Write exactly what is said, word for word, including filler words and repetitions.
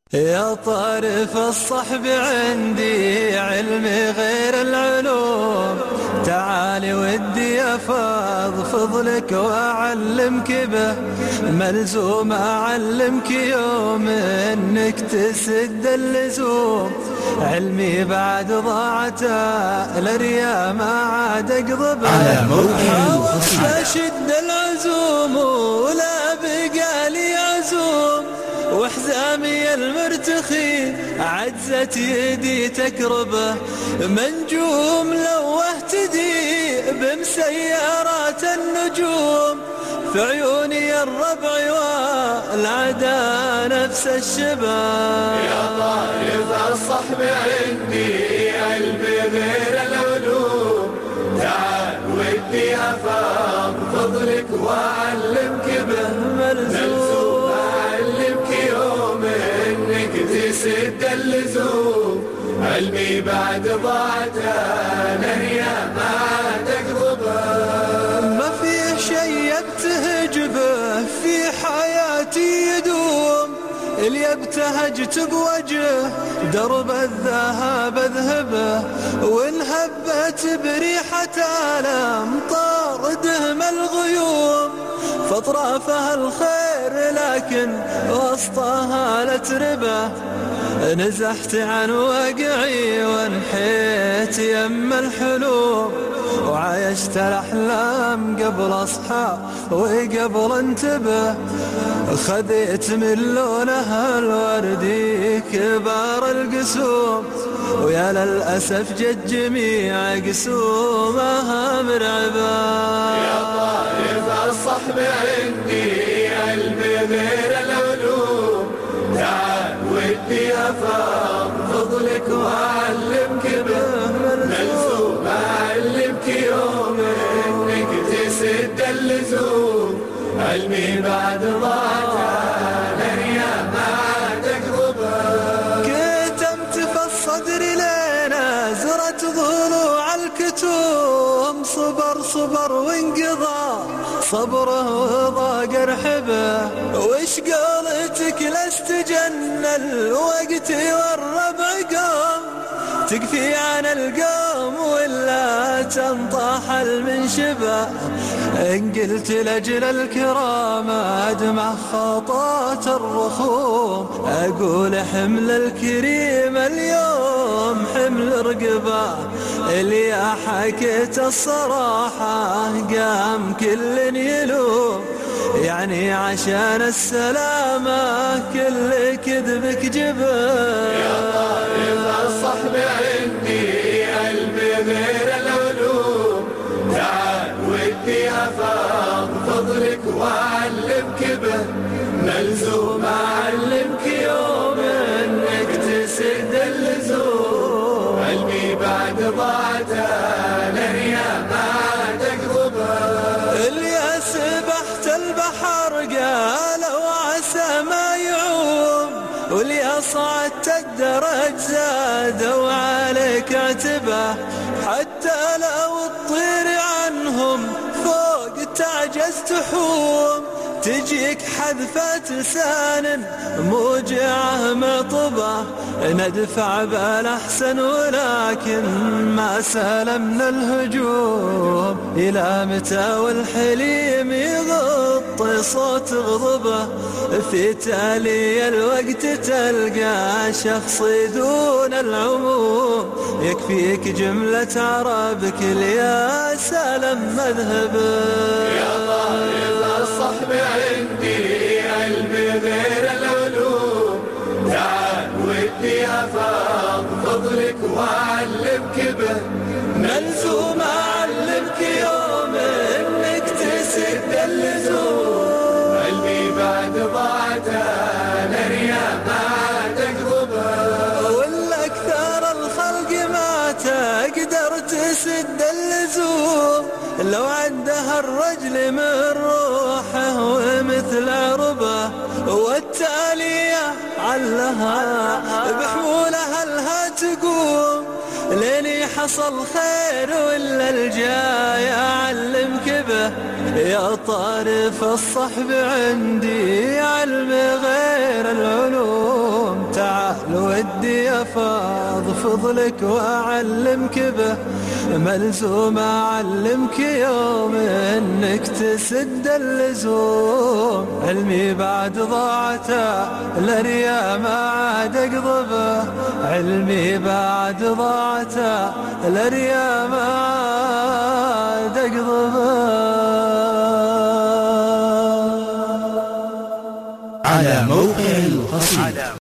يا طارف الصحب عندي علمي غير العلوم، تعالي ودي أفاض فضلك وأعلمك به، ملزوم أعلمك يوم إنك تسد اللزوم، علمي بعد ضاعته لريا ما عاد أقضبه، على موقع فشد العزوم ولا بقى لي عزوم، وحزامي المرتخي عجزت يدي تكربه، منجوم لو اهتدي بمسيارات النجوم، في عيوني الربع والعدا نفس الشبه. يا طارف الصحب عندي علمي غير العلوم، تعال ودي أفاض فضلك وأعلمك به، ملزوم أعلمك يوم إنك تسد اللزوم، علمي بعد ضاعته نهيا ما عاد أقضبه، ما فيه شي يبتهج به في حياتي يدوم، اللي ابتهجت بوجه درب الذهب اذهبه، وان هبت بريحة الامطار دهم الغيوم، فاطرافها الخير لكن وسطها لتربه، نزحت عن وقعي وانحيت يم الحلوم، وعايشت الأحلام قبل أصحى وقبل انتبه، خذيت من لونها الوردي كبار القسوم، ويا للأسف جد جميع قسومها مرعبة. يا طارف الصحب عندي علمي غير العلوم، تعال ودي أفاض فضلك وأعلمك به، ملزوم أعلمك يوم إنك تسد اللزوم، علمي بعد ضاعته نهيا ما عاد أقضبه، كتمت في الصدر لين زرت ضلوع الكتوم، صبر صبر وانقضى صبره وضاق رحبه، وش قولتك لاستجن الوقت والربع قام، تكفي عن القوم ولا تنطاح المنشبه، إن قلت لأجل الكرام أدمع خطات الرخوم، أقول حمل الكريم اليوم حمل رقبه، اللي حكيت الصراحة قام كل يلوم، يعني عشان السلامة كل كذبك جبه. يا طارف الصحب عندي علمي غير العلوم، تعال ودي أفاض فضلك وأعلمك به، ملزوم أعلمك يوم إنك تسد اللزوم، علمي بعد ضاعته نهيا ما عاد أقضبه، اللي سبحت البحر قالوا عسى ما يعوم، واللي صعدت الدرج زادوا عليك عتبه، حتى لو تطير عنهم فوق تعجز تحوم، تجيك حذفة لسان موجعه مطبه، ندفع بالأحسن ولكن ما سلمنا الهجوم، إلى متى والحليم يغطي صوت غضبه، في تالي الوقت تلقى شخص دون العموم، يكفيك جملة عربك يا سلم مذهبه. يا طارف الصحب عندي علمي غير العلوم، تعال ودي أفاض فضلك وأعلمك به، ملزوم أعلمك يوم إنك تسد اللزوم، علمي بعد ضاعته نهيا ما عاد أقضبه، ولا أكثر الخلق ما تقدر تسد اللزوم، لو عندها الرجل من روحه ومثل عربه، والتالية علها بحمولها لها تقوم، لين حصل خير ولا الجاي أعلمك به، يا طارف الصحب عندي علم غير العلوم. ودي أفاض فضلك وأعلمك به، ملزوم أعلمك يوم إنك تسد اللزوم. علمي بعد ضاعته الأريا ما عاد أقضبه، علمي بعد ضاعته الأريا ما عاد أقضبه. على موقع القصيد.